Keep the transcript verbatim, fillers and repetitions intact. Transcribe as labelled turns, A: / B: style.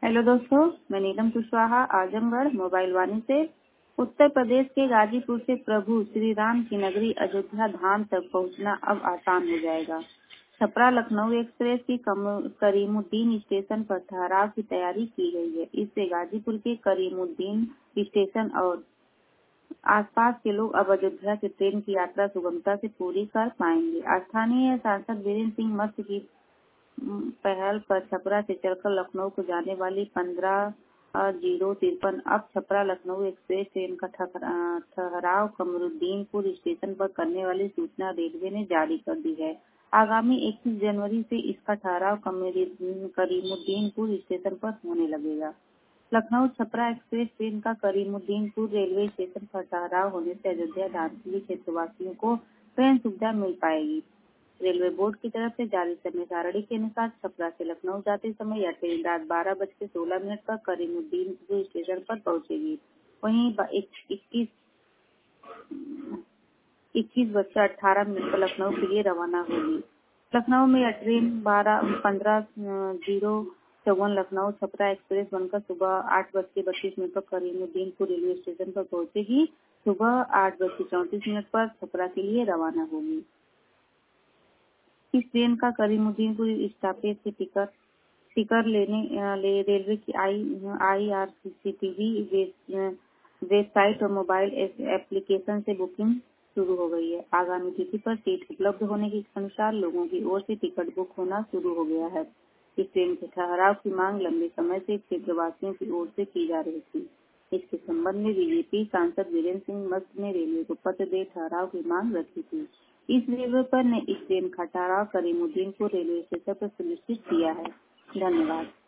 A: Hello दोस्तों, मैं Neelam Kushwaha Azamgarh mobile Vaani से। उत्तर प्रदेश के गाजीपुर से प्रभु श्री राम की नगरी अयोध्या धाम तक पहुंचना अब आसान हो जाएगा। छपरा लखनऊ एक्सप्रेस की करीमुद्दीन स्टेशन पर ठहराव की तैयारी की गई है। इससे गाजीपुर के करीमुद्दीन स्टेशन और आसपास के लोग अब अयोध्या से ट्रेन की यात्रा सुगमता से पूरी कर पाएंगे। स्थानीय सांसद वीरेंद्र सिंह मस्त की पहल पर छपरा से चलकर लखनऊ को जाने वाली पंद्रह जीरो तिरपन अब छपरा लखनऊ एक्सप्रेस ट्रेन का ठहराव कमरुद्दीनपुर स्टेशन पर करने वाली सूचना रेलवे ने जारी कर दी है। आगामी इक्कीस जनवरी से इसका ठहराव करीमुद्दीनपुर स्टेशन पर होने लगेगा। लखनऊ छपरा एक्सप्रेस ट्रेन का करीमुद्दीनपुर रेलवे स्टेशन पर ठहराव होने से अयोध्या धाम के लिए क्षेत्रवासियों को ट्रेन सुविधा मिल पाएगी। रेलवे बोर्ड की तरफ से जारी समय सारणी के अनुसार छपरा से लखनऊ जाते समय यह ट्रेन रात बारह बज के सोलह मिनट पर करीमुद्दीनपुर स्टेशन पर पहुंचेगी। वहीं इक्कीस इक्कीस बजकर अठारह मिनट पर लखनऊ के लिए रवाना होगी। लखनऊ में यह ट्रेन बारह पंद्रह जीरो चौवन लखनऊ छपरा एक्सप्रेस बनकर सुबह आठ बज के बत्तीस मिनट पर करीमुद्दीनपुर रेलवे स्टेशन पर पहुंचेगी। सुबह आठ बज के चौंतीस मिनट पर छपरा के लिए रवाना होगी। इस ट्रेन का करीमुद्दीनपुर स्टॉपेज से टिकट टिकट लेने ले रेलवे की I I R C T V website और मोबाइल एप्लीकेशन से बुकिंग शुरू हो गई है। आगामी तिथि पर सीट उपलब्ध होने के अनुसार लोगों की ओर से टिकट बुक होना शुरू हो गया है। इस ट्रेन के ठहराव की मांग लंबे समय से क्षेत्रवासियों की ओर से की जा रही थी। इसके संबंध में बीजेपी सांसद वीरेंद्र सिंह मस्त ने रेलवे को पत्र दे ठहराव की मांग रखी थी। इस रेलवे पर ने इस ट्रेन का ठहराव करीमुद्दीनपुर रेलवे स्टेशन पर सुनिश्चित किया है। धन्यवाद।